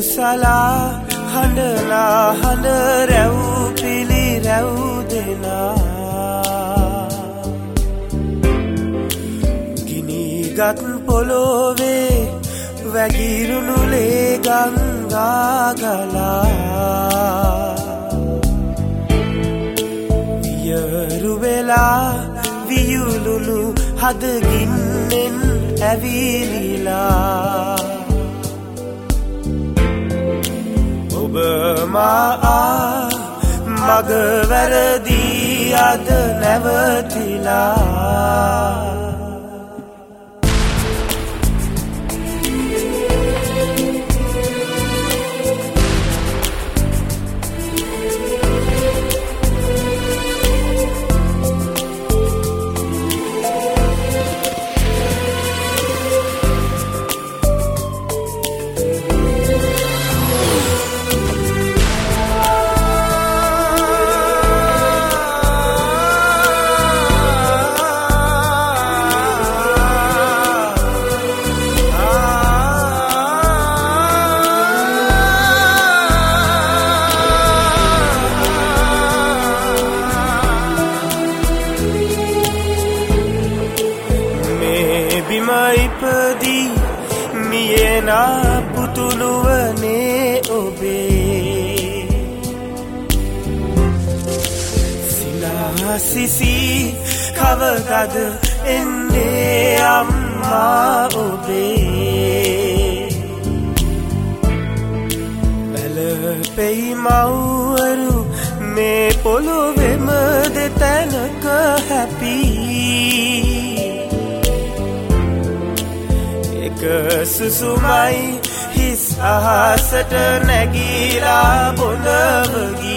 සලා හඬලා හඬ රැව් පිලි රැව් දෙනා ගිනිගත් පොළොවේ වැගිරුණු ලේ ගංගා ගලා වියරු වෙලා වියුළුණු හදගින්නෙන් ඇවිලිලා ඔබ මා මග වැරදී අද නැවතිලා ඉපදී මියනා පුතුළුවනේ ඔබේ සිනාසිසි කවදද එන්නේ අම්මා ඔබේ වැළපෙයි මව්වරු මේ පොළොවේම දෙතැනක හැපී සුසුමයි හිස් අහසට නැගීලා බොඳව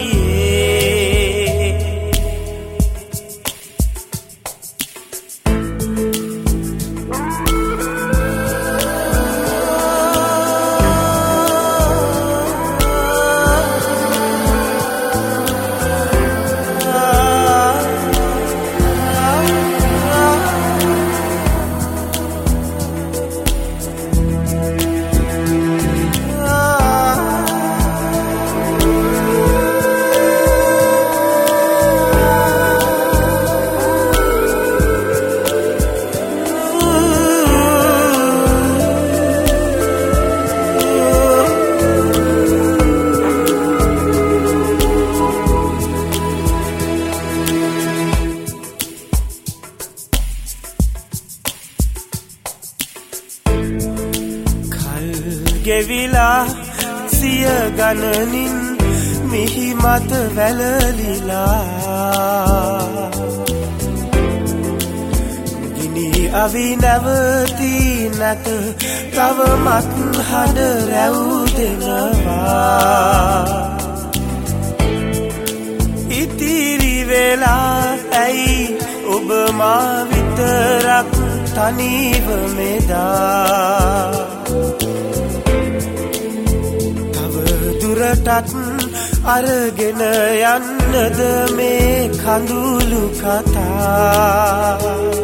ගියේ ගෙවිලා සිය ගණනින් මිහි මත වැළලිලා ගිනි අවි නැවතී නැත තවමත් හඬ රැව් දෙනවා ඉතිරි වෙලා ඇයි ඔබ මා විතරක් තනිව මෙදා දුරටත් අරගෙන යන්නද මේ කඳුළු කතා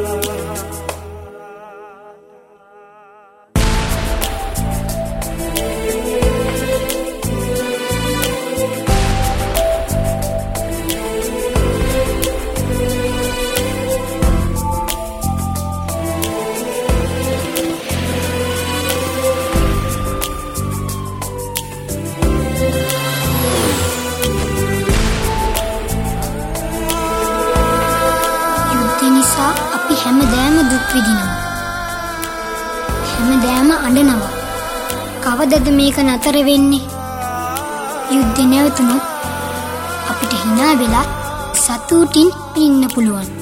අපි හැමදෑම දුක් විඳිනවා. හැමදෑම අඬනවා. කවදද මේක නතර වෙන්නේ? යුද්ධේ නැවතුනොත් අපිට hina වෙලා සතුටින් ඉන්න පුළුවන්.